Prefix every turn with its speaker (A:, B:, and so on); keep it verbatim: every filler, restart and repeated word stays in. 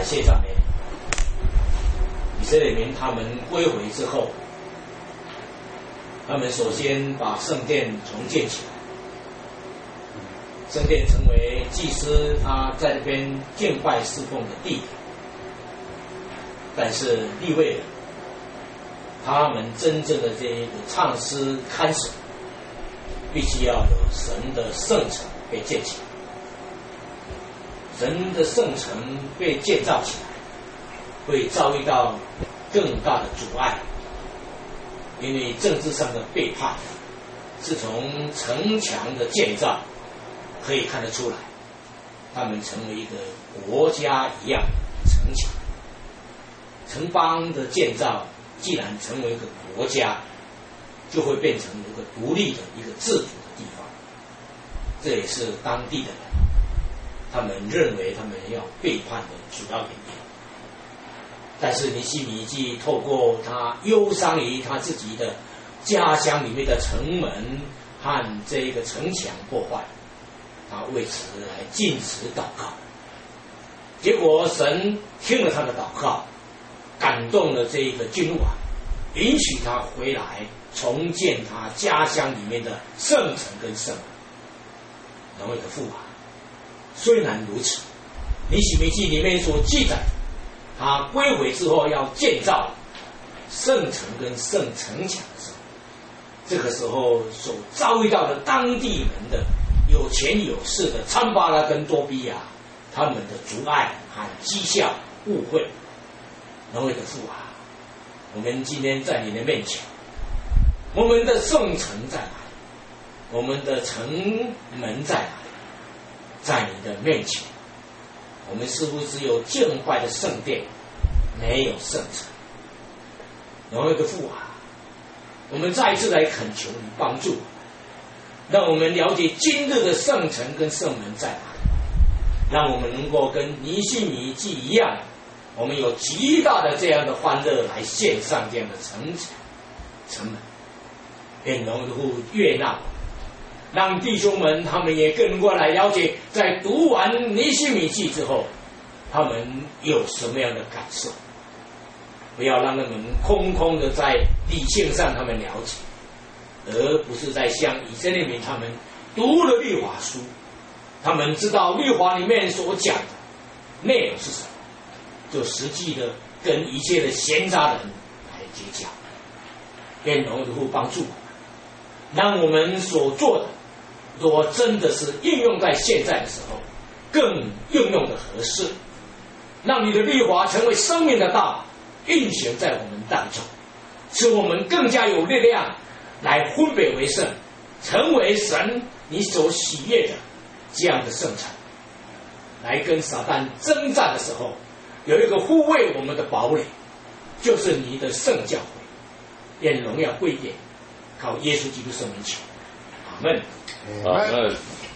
A: 百谢上面，以色列民他们归回之后，他们首先把圣殿重建起来，圣殿成为祭司他在这边敬拜侍奉的地点。但是利未人，他们真正的这一个唱诗看守，必须要有神的圣城被建起来。神的圣城被建造起来，会遭遇到更大的阻碍，因为政治上的背叛是从城墙的建造可以看得出来，他们成为一个国家一样的城墙。城邦的建造既然成为一个国家，就会变成一个独立的一个自主的地方。这也是当地的人他们认为他们要背叛的主要原因。但是尼希米记透过他忧伤于他自己的家乡里面的城门和这个城墙破坏，他为此来禁食祷告。结果神听了他的祷告，感动了这个君王，允许他回来重建他家乡里面的圣城跟圣门。然后的父啊，虽然如此，尼希米记里面所记载，他归回之后要建造圣城跟圣城墙的时候，这个时候所遭遇到的当地人的有钱有势的参巴拉跟多比亚，他们的阻碍和讥笑误会。然后的父啊，我们今天在你的面前，我们的圣城在哪里？我们的城门在哪里？在你的面前，我们似乎只有敬拜的圣殿，没有圣城。然后的父啊，我们再一次来恳求你帮助，让我们了解今日的圣城跟圣门在哪里，让我们能够跟尼希米记一样，我们有极大的这样的欢乐来献上这样的城墙城门，愿荣的父悦纳，让弟兄们他们也更能够来了解，在读完尼希米记之后，他们有什么样的感受。不要让他们空空的在理性上他们了解，而不是在像以色列民他们读了律法书，他们知道律法里面所讲的内容是什么，就实际的跟一切的闲杂人来结交。愿荣的父帮助我们，让我们所做的，如果真的是应用在现在的时候，更应用的合适，让你的律法成为生命的道，运行在我们当中，使我们更加有力量来分别为圣，成为神你所喜悦的这样的圣城，来跟撒旦征战的时候，有一个护卫我们的堡垒，就是你的圣教会。愿荣耀归给靠耶稣基督圣名求，阿门。
B: 阿门。